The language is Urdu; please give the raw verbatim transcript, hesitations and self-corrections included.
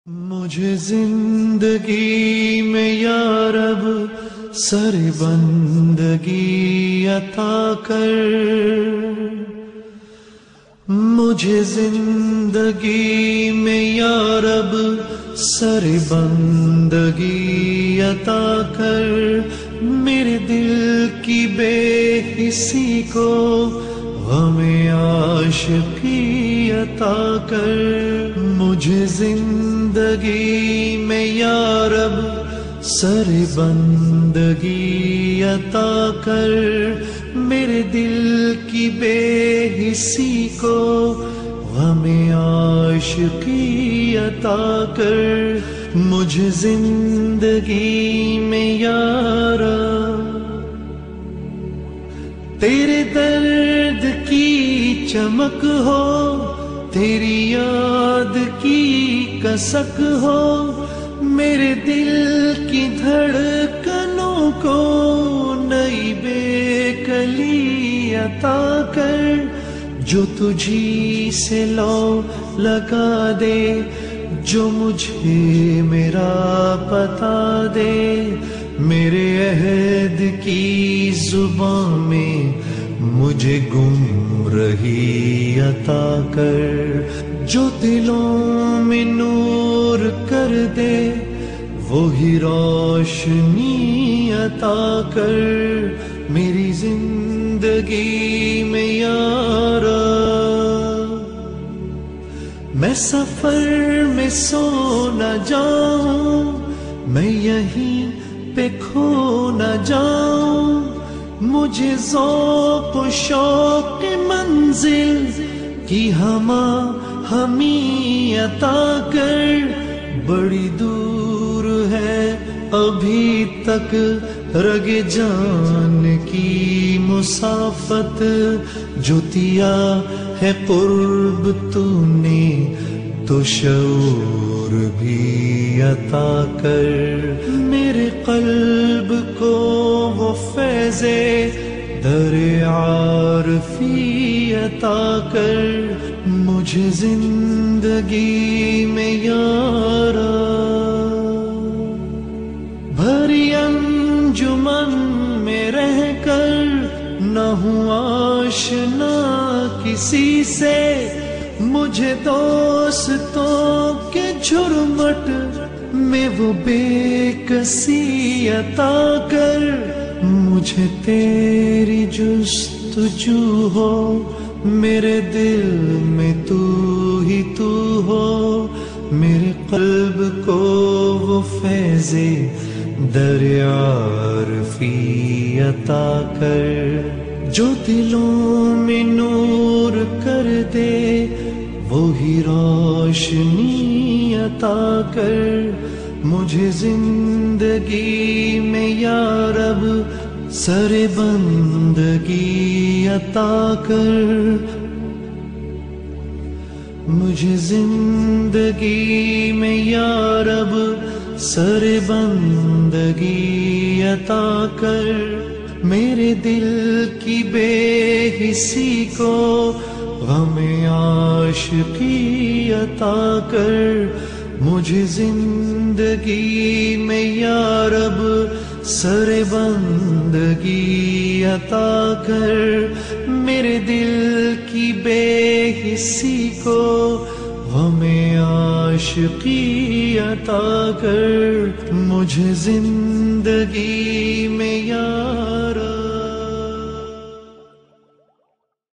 مجھے زندگی میں یا رب سر بندگی عطا کر، مجھے زندگی میں یا رب سر بندگی عطا کر، میرے دل کی بے حسی کو غم عاشقی عطا کر، مجھے زندگی میں یا رب سر بندگی عطا کر، میرے دل کی بے حسی کو غم عاشقی عطا کر، مجھے زندگی میں یا رب تیرے درد کی چمک ہو، تیری یاد کی کسک ہو، میرے دل کی دھڑکنوں کو نئی بے کلی عطا کر، جو تجھی سے لو لگا دے، جو مجھے میرا پتا دے، میرے عہد کی زبان میں مجھے گم رہی عطا کر، جو دلوں میں نور کر دے وہی روشنی عطا کر، میری زندگی میں یا رب میں سفر میں سو نہ جاؤں، میں یہیں پہ کھو نہ جاؤں، مجھے ذوق و شوق منزل کی ہما ہمیں عطا کر، بڑی دور ہے ابھی تک رگ جان کی مسافت، جو دیا ہے قرب تو نے تو شعور بھی عطا کر، میرے قلب کو وہ فیض در عارفی عطا کر، مجھے زندگی میں یا رب بھری انجمن میں رہ کر نہ ہوں آشنا کسی سے، مجھے دوستوں کے جھرمٹ میں وہ بے کسی عطا کر، مجھے تیری جستجو ہو، میرے دل میں تو ہی تو ہو، میرے قلب کو وہ فیض در عارفی عطا کر، جو دلوں میں نور کر دے وہی روشنی عطا کر، مجھے زندگی میں یا رب سر بندگی عطا کر، مجھے زندگی میں یا رب سر بندگی عطا کر، میرے دل کی بے حسی کو غم عاشقی عطا کر، مجھے زندگی میں یا رب سر بندگی عطا کر، میرے دل کی بے حسی کو غم عاشقی عطا کر، مجھے زندگی میں یا